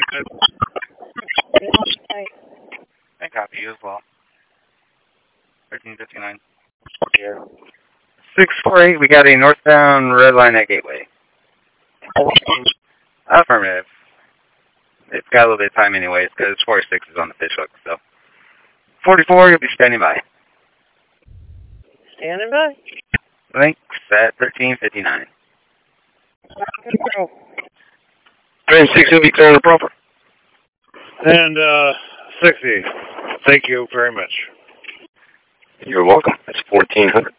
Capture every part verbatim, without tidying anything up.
I copy you as well. thirteen fifty-nine. Here. six four eight, we got a northbound red line at Gateway. Affirmative. It's got a little bit of time anyways, because forty-six is on the fish hook, so. forty-four, you'll be standing by. Standing by? Links at thirteen fifty-nine. Train six will be clear and proper. And, uh, sixty. Thank you very much. You're welcome. It's fourteen hundred.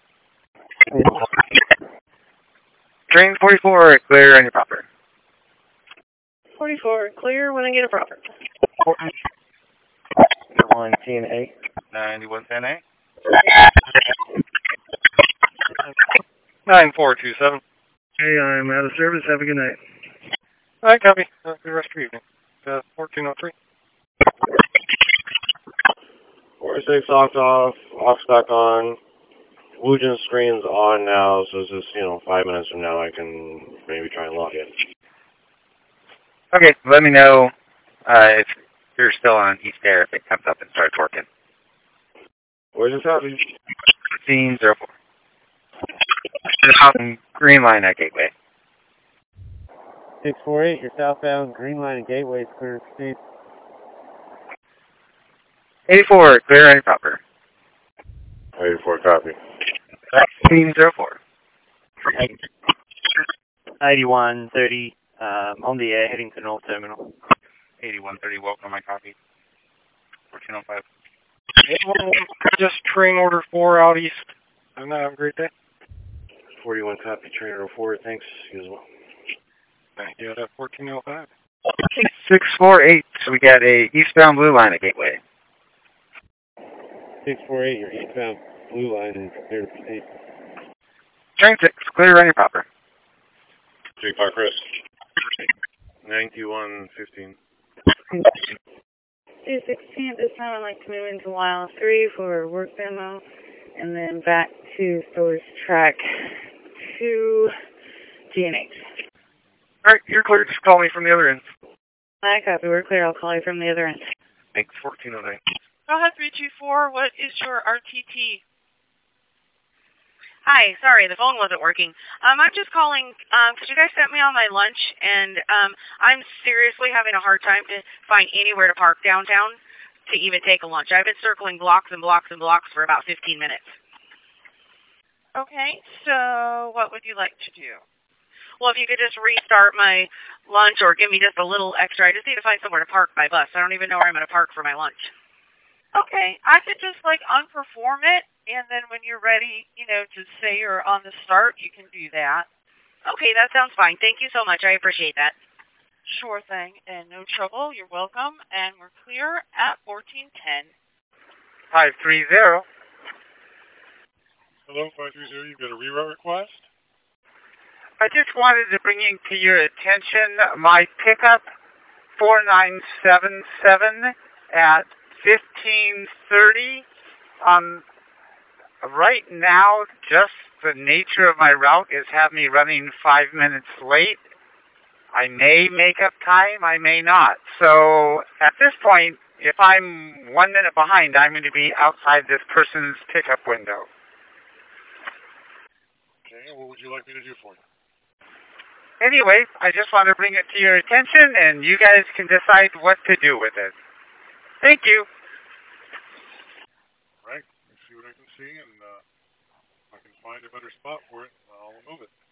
Train forty-four, clear and you're proper. forty-four, clear when I get a proper. one T N A. ninety-one ten A. nine four two seven. Hey, I'm out of service. Have a good night. All right, copy. Uh, good rest of your evening. Uh, fourteen oh three. forty-six off off, off back on. Wugen screen's on now, so it's just, you know, five minutes from now I can maybe try and log in. Okay, let me know uh, if you're still on East Air, if it comes up and starts working. Where's this happening? fifteen oh four. Green line at Gateway. six four eight, you're southbound, green line at Gateway, clear speed. eighty-four, clear and proper. eighty-four, copy. fifteen oh four. eighty-one thirty, um, on the air, heading to North Terminal. eighty-one thirty, welcome, my copy. fourteen oh five. Just train order four out east. And have a great day. forty-one, copy. Train order four, thanks. You as well. Thank you. At fourteen oh five. six four eight, so we got a eastbound blue line at Gateway. six four eight, your eastbound blue line is clear to proceed. Train six, clear and proper. J five, Chris. ninety-one fifteen. two sixteen, at this time I'd like to move into mile three for work demo, and then back to storage track to G N H. All right, you're clear. Just call me from the other end. I copy. We're clear. I'll call you from the other end. Thanks, fourteen oh nine. Go ahead, three two four. What is your R T T? Hi, sorry, the phone wasn't working. Um, I'm just calling because um, you guys sent me on my lunch, and um, I'm seriously having a hard time to find anywhere to park downtown to even take a lunch. I've been circling blocks and blocks and blocks for about fifteen minutes. Okay, so what would you like to do? Well, if you could just restart my lunch or give me just a little extra. I just need to find somewhere to park my bus. I don't even know where I'm going to park for my lunch. Okay, I could just, like, unperform it, and then when you're ready, you know, to say you're on the start, you can do that. Okay, that sounds fine. Thank you so much. I appreciate that. Sure thing, and no trouble. You're welcome, and we're clear at fourteen ten. five three zero. Hello, five three zero. You've got a reroute request? I just wanted to bring in to your attention my pickup four nine seven seven at fifteen thirty. Um, right now, just the nature of my route is have me running five minutes late. I may make up time, I may not. So at this point, if I'm one minute behind, I'm going to be outside this person's pickup window. Okay, what would you like me to do for you? Anyway, I just want to bring it to your attention, and you guys can decide what to do with it. Thank you. All right, let's see what I can see, and uh, if I can find a better spot for it, I'll move it.